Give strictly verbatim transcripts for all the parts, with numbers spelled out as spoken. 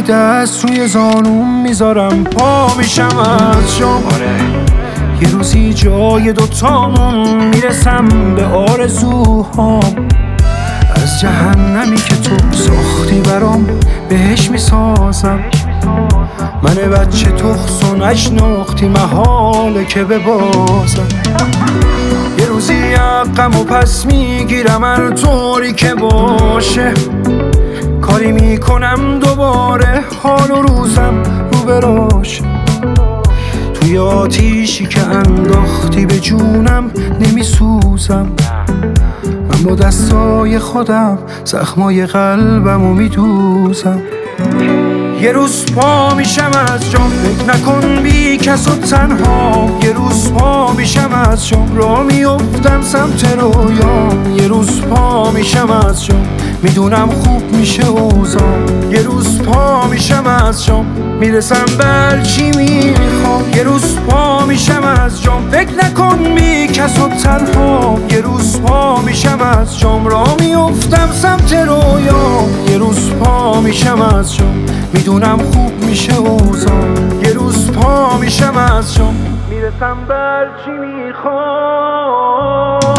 دست روی زانوم میذارم، پا میشم از جام. یه روزی جای دوتامون میرسم به آرزوهام. از جهنمی که تو ساختی برام بهش میسازم. من بچه تخص و نشناختی، محاله که ببازم. یه روزی حقم و پس میگیرم هر طوری که باشه. کاری میکنم دوباره حال و روزم رو براشه. توی آتیشی که انداختی به جونم نمیسوزم. من با دستای خودم زخمای قلبمو میدوزم. یه روز پا میشم از جام، فکر نکن بی کس و تنها. یه روز پا میشم از جام، را میافتم سمت رویام. یه روز پا میشم از جام، میدونم خوب میشه اوضاع. یه روز پا میشم از جام، میرسم بر چی میخوام. یه روز پا میشم از جام، فکر نکن بی کس و تنها. یه روز پا میشم از جام، را میافتم سمت رویام. یه روز پا میشم از جام، میدونم خوب میشه اوضاع. یه روز پا میشم از جام، میرسم بر چی میخوام.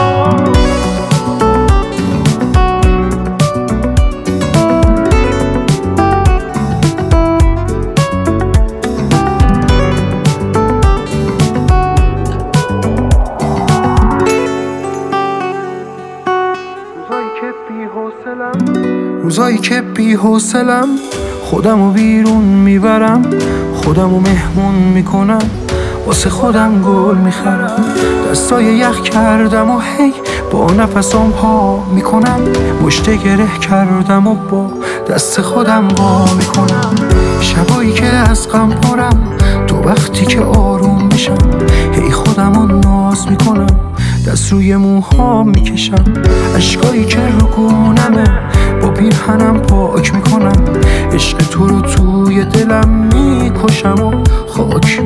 روزایی که بی حوصلم، خودمو بیرون میبرم. خودمو مهمون میکنم، واسه خودم گل میخرم. دستای یخ کردم و هی با نفسام پا میکنم. مشت گره کردم و با دست خودم با میکنم. شبایی که از غم پرم، تو وقتی که آروم میشم، هی خودمو ناز میکنم. دست روی موها میکشم، اشکایی که رو گونمه با پیرهنم پاک میکنم. عشق تو رو توی دلم میکشم و خاک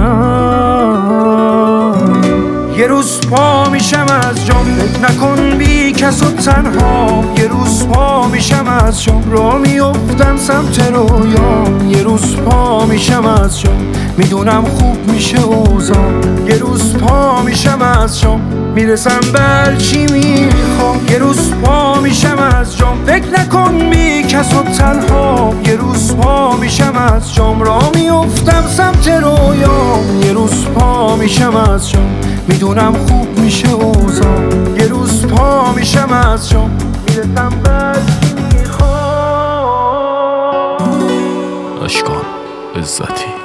میکنم. یه روز پا میشم از جام، فکر نکن بی کس و تنها. یه روز پا میشم از جام، را میافتم سمت رویام. یه روز پا میشم از جام، میدونم خوب میشه اوضاع. یه روز پا میشم از جام، میرسم بر چی میخوام. یه روز پا میشم از جام، فکر نکن بی کس و تنها. یه روز پا میشم از جام، را میافتم سمت رویام. یه روز پا میشم از جام، میدونم خوب میشه اوضاع. یه روز پا میشم از جام، میرسم بر چی میخوام. اشکان عزتی.